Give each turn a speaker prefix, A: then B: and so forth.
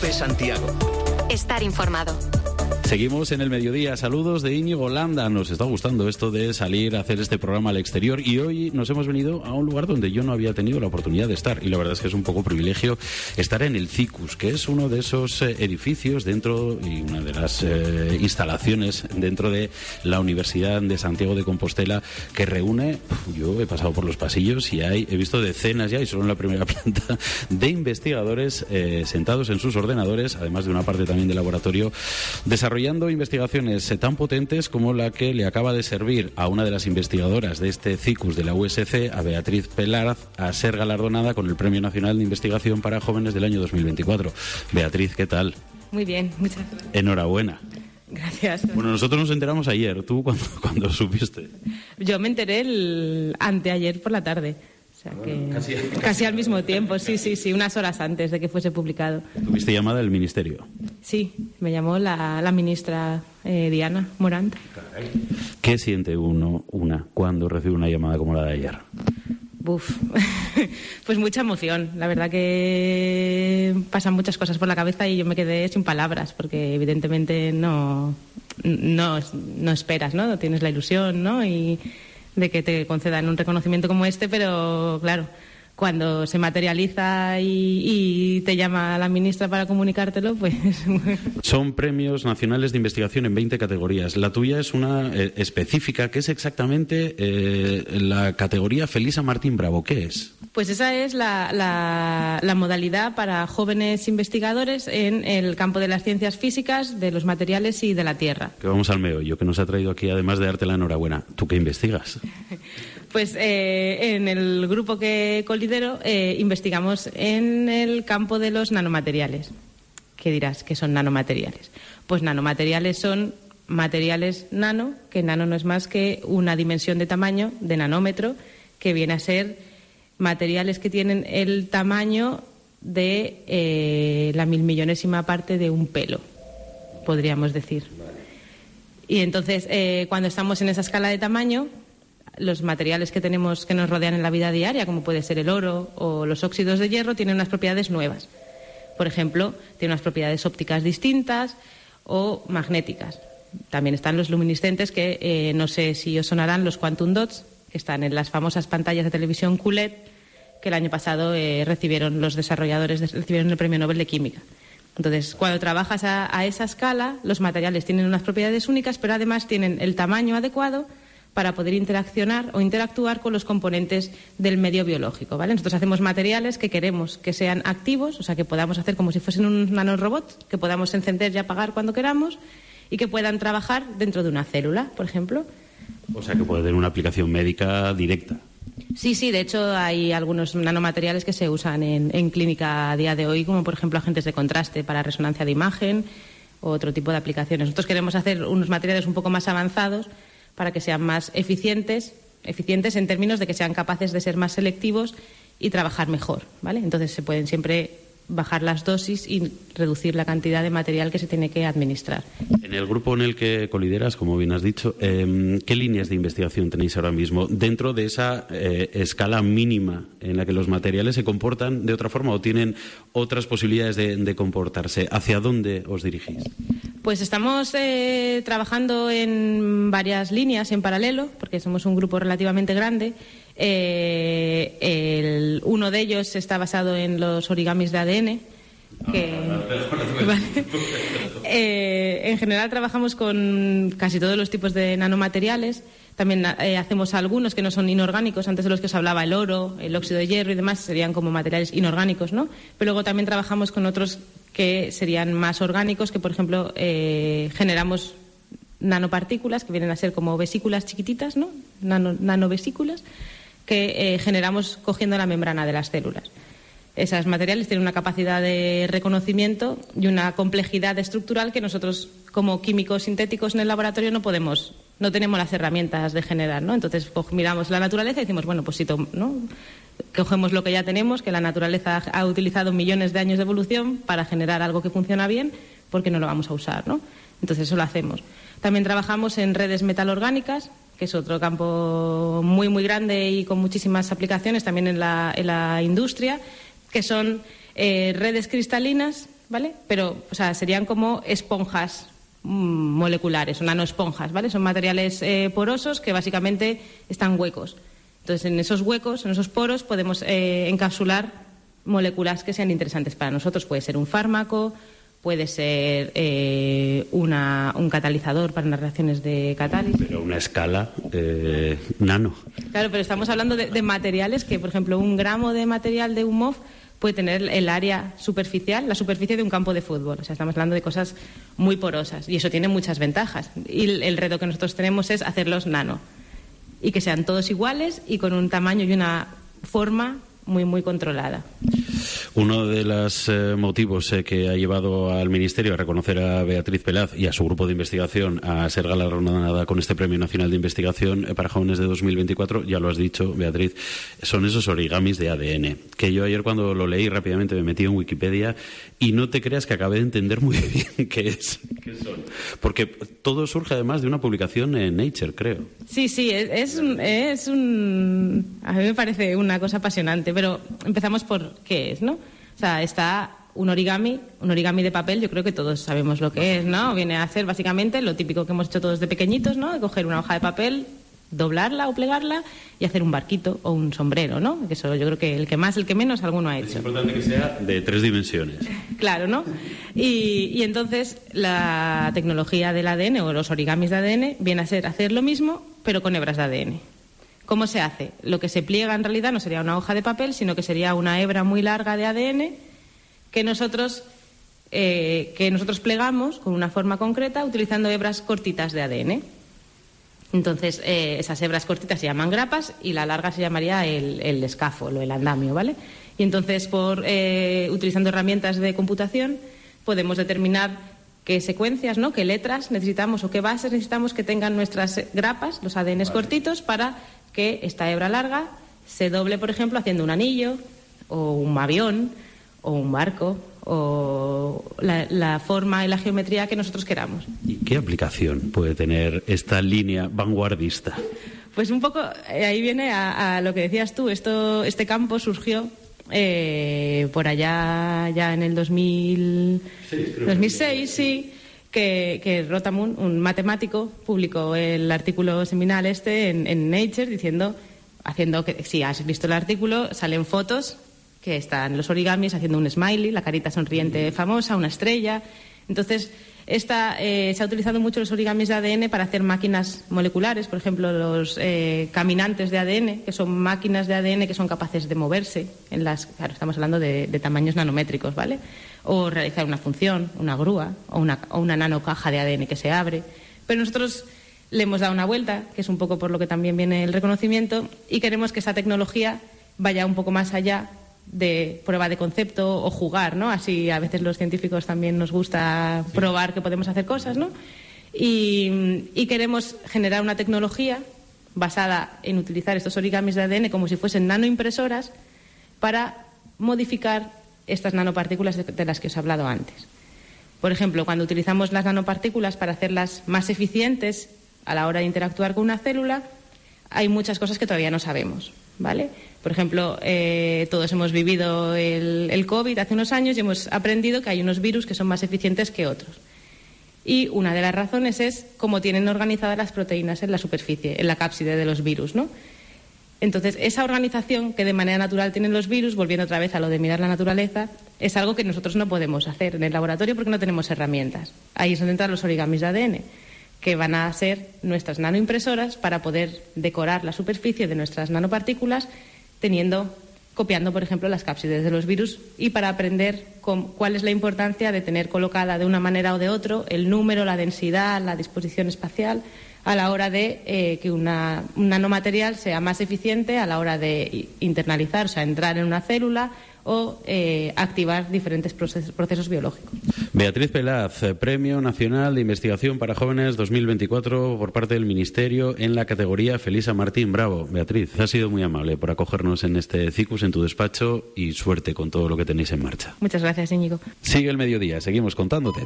A: COPE Santiago.
B: Estar informado.
C: Seguimos en el mediodía. Saludos de Íñigo Landa. Nos está gustando esto de salir a hacer este programa al exterior y hoy nos hemos venido a un lugar donde yo no había tenido la oportunidad de estar y la verdad es que es un poco privilegio estar en el CICUS, que es uno de esos edificios dentro y una de las instalaciones dentro de la Universidad de Santiago de Compostela que reúne, yo he pasado por los pasillos y he visto decenas ya y solo en la primera planta de investigadores sentados en sus ordenadores, además de una parte también de laboratorio, desarrollando investigaciones tan potentes como la que le acaba de servir a una de las investigadoras de este CICUS de la USC, a Beatriz Pelaz, a ser galardonada con el Premio Nacional de Investigación para Jóvenes del año 2024. Beatriz, ¿qué tal?
D: Muy bien, muchas gracias.
C: Enhorabuena.
D: Gracias.
C: Bueno, nosotros nos enteramos ayer. ¿Tú cuando supiste?
D: Yo me enteré anteayer por la tarde. O sea que casi al mismo tiempo, sí, unas horas antes de que fuese publicado.
C: ¿Tuviste llamada del Ministerio?
D: Sí, me llamó la ministra Diana Morant.
C: Caray. ¿Qué siente una cuando recibe una llamada como la de ayer?
D: Pues mucha emoción. La verdad que pasan muchas cosas por la cabeza y yo me quedé sin palabras porque evidentemente no esperas, ¿no? No tienes la ilusión, ¿no? Y de que te concedan un reconocimiento como este, pero claro, cuando se materializa y te llama la ministra para comunicártelo, pues...
C: Son premios nacionales de investigación en 20 categorías. La tuya es una específica, que es exactamente la categoría Felisa Martín Bravo. ¿Qué es?
D: Pues esa es la modalidad para jóvenes investigadores en el campo de las ciencias físicas, de los materiales y de la Tierra.
C: Que vamos al meollo, que nos ha traído aquí, además de darte la enhorabuena. ¿Tú qué investigas?
D: Pues en el grupo que colidero investigamos en el campo de los nanomateriales. ¿Qué dirás? ¿Qué son nanomateriales? Pues nanomateriales son materiales nano, que nano no es más que una dimensión de tamaño, de nanómetro, que viene a ser materiales que tienen el tamaño de la 1000.000.000ª parte de un pelo, podríamos decir. Y entonces, cuando estamos en esa escala de tamaño, los materiales que tenemos que nos rodean en la vida diaria, como puede ser el oro o los óxidos de hierro, tienen unas propiedades nuevas. Por ejemplo, tienen unas propiedades ópticas distintas o magnéticas. También están los luminiscentes, que no sé si os sonarán, los quantum dots, que están en las famosas pantallas de televisión QLED, que el año pasado los desarrolladores recibieron el Premio Nobel de Química. Entonces, cuando trabajas a esa escala, los materiales tienen unas propiedades únicas, pero además tienen el tamaño adecuado para poder interaccionar o interactuar con los componentes del medio biológico, ¿vale? Nosotros hacemos materiales que queremos que sean activos, o sea, que podamos hacer como si fuesen un nanorobot, que podamos encender y apagar cuando queramos y que puedan trabajar dentro de una célula, por ejemplo.
C: O sea, que puede tener una aplicación médica directa.
D: Sí, de hecho hay algunos nanomateriales que se usan en clínica a día de hoy, como por ejemplo agentes de contraste para resonancia de imagen o otro tipo de aplicaciones. Nosotros queremos hacer unos materiales un poco más avanzados para que sean más eficientes en términos de que sean capaces de ser más selectivos y trabajar mejor, ¿vale? Entonces se pueden siempre bajar las dosis y reducir la cantidad de material que se tiene que administrar.
C: En el grupo en el que colideras, como bien has dicho, ¿qué líneas de investigación tenéis ahora mismo dentro de esa escala mínima en la que los materiales se comportan de otra forma o tienen otras posibilidades de comportarse? ¿Hacia dónde os dirigís?
D: Pues estamos trabajando en varias líneas en paralelo, porque somos un grupo relativamente grande. Uno de ellos está basado en los origamis de ADN. En general trabajamos con casi todos los tipos de nanomateriales. También hacemos algunos que no son inorgánicos, antes de los que os hablaba, el oro, el óxido de hierro y demás, serían como materiales inorgánicos, ¿no? Pero luego también trabajamos con otros que serían más orgánicos, que por ejemplo generamos nanopartículas, que vienen a ser como vesículas chiquititas, ¿no? Nanovesículas, que generamos cogiendo la membrana de las células. Esos materiales tienen una capacidad de reconocimiento y una complejidad estructural que nosotros, como químicos sintéticos en el laboratorio, no tenemos las herramientas de generar, ¿no? Entonces miramos la naturaleza y decimos, bueno, pues si ¿no? Cogemos lo que ya tenemos, que la naturaleza ha utilizado millones de años de evolución para generar algo que funciona bien, ¿por qué no lo vamos a usar, ¿no? Entonces eso lo hacemos. También trabajamos en redes metalorgánicas, que es otro campo muy, muy grande y con muchísimas aplicaciones también en la industria, que son redes cristalinas ¿vale? Pero, o sea, serían como esponjas moleculares o nanoesponjas, ¿vale? Son materiales porosos que básicamente están huecos. Entonces, en esos huecos, en esos poros, podemos encapsular moléculas que sean interesantes para nosotros. Puede ser un fármaco, puede ser un catalizador para unas reacciones de catálisis.
C: Pero a una escala nano.
D: Claro, pero estamos hablando de materiales que, por ejemplo, 1 gramo de material de un MOF puede tener el área superficial, la superficie de un campo de fútbol. O sea, estamos hablando de cosas muy porosas y eso tiene muchas ventajas. Y el reto que nosotros tenemos es hacerlos nano y que sean todos iguales y con un tamaño y una forma muy, muy controlada.
C: Uno de los motivos que ha llevado al Ministerio a reconocer a Beatriz Pelaz y a su grupo de investigación a ser galardonada con este Premio Nacional de Investigación para Jóvenes de 2024, ya lo has dicho, Beatriz, son esos origamis de ADN, que yo ayer cuando lo leí rápidamente me metí en Wikipedia y no te creas que acabé de entender muy bien qué son. Porque todo surge además de una publicación en Nature, creo. Sí,
D: es un... A mí me parece una cosa apasionante, pero empezamos por qué es, ¿no? O sea, está un origami de papel, yo creo que todos sabemos lo que es, ¿no? Viene a hacer básicamente lo típico que hemos hecho todos de pequeñitos, ¿no? De coger una hoja de papel, doblarla o plegarla y hacer un barquito o un sombrero, ¿no? Que eso yo creo que el que más, el que menos, alguno ha hecho.
C: Es importante que sea de 3 dimensiones.
D: Claro, ¿no? Y entonces la tecnología del ADN o los origamis de ADN viene a ser hacer lo mismo, pero con hebras de ADN. ¿Cómo se hace? Lo que se pliega en realidad no sería una hoja de papel, sino que sería una hebra muy larga de ADN que nosotros plegamos con una forma concreta utilizando hebras cortitas de ADN. Entonces, esas hebras cortitas se llaman grapas y la larga se llamaría el escáfolo, el andamio, ¿vale? Y entonces, utilizando herramientas de computación, podemos determinar qué secuencias, ¿no?, qué letras necesitamos o qué bases necesitamos que tengan nuestras grapas, los ADNs cortitos, para que esta hebra larga se doble, por ejemplo, haciendo un anillo o un avión o un barco o la forma y la geometría que nosotros queramos.
C: ¿Y qué aplicación puede tener esta línea vanguardista?
D: Pues un poco ahí viene a lo que decías tú. Este campo surgió por allá ya en el 2006, sí, que Rotamund, un matemático, publicó el artículo seminal en Nature haciendo que, si has visto el artículo, salen fotos que están los origamis haciendo un smiley, la carita sonriente famosa, una estrella. Entonces, se ha utilizado mucho los origamis de ADN para hacer máquinas moleculares, por ejemplo, los caminantes de ADN, que son máquinas de ADN que son capaces de moverse claro, estamos hablando de tamaños nanométricos, ¿vale? O realizar una función, una grúa o una nanocaja de ADN que se abre. Pero nosotros le hemos dado una vuelta, que es un poco por lo que también viene el reconocimiento, y queremos que esa tecnología vaya un poco más allá de prueba de concepto o jugar, ¿no? Así a veces los científicos también nos gusta probar que podemos hacer cosas, ¿no? Y queremos generar una tecnología basada en utilizar estos origamis de ADN como si fuesen nanoimpresoras para modificar estas nanopartículas de las que os he hablado antes. Por ejemplo, cuando utilizamos las nanopartículas para hacerlas más eficientes a la hora de interactuar con una célula, hay muchas cosas que todavía no sabemos, ¿vale? Por ejemplo, todos hemos vivido el COVID hace unos años y hemos aprendido que hay unos virus que son más eficientes que otros. Y una de las razones es cómo tienen organizadas las proteínas en la superficie, en la cápside de los virus, ¿no? Entonces, esa organización que de manera natural tienen los virus, volviendo otra vez a lo de mirar la naturaleza, es algo que nosotros no podemos hacer en el laboratorio porque no tenemos herramientas. Ahí es donde entran los origamis de ADN, que van a ser nuestras nanoimpresoras para poder decorar la superficie de nuestras nanopartículas copiando, por ejemplo, las cápsides de los virus y para aprender cuál es la importancia de tener colocada de una manera o de otra el número, la densidad, la disposición espacial a la hora de que un nanomaterial sea más eficiente a la hora de internalizar, o sea, entrar en una célula o activar diferentes procesos biológicos.
C: Beatriz Pelaz, Premio Nacional de Investigación para Jóvenes 2024 por parte del Ministerio en la categoría Felisa Martín. Bravo, Beatriz, has sido muy amable por acogernos en este CICUS, en tu despacho, y suerte con todo lo que tenéis en marcha.
D: Muchas gracias, Íñigo.
C: Sigue el mediodía, seguimos contándote.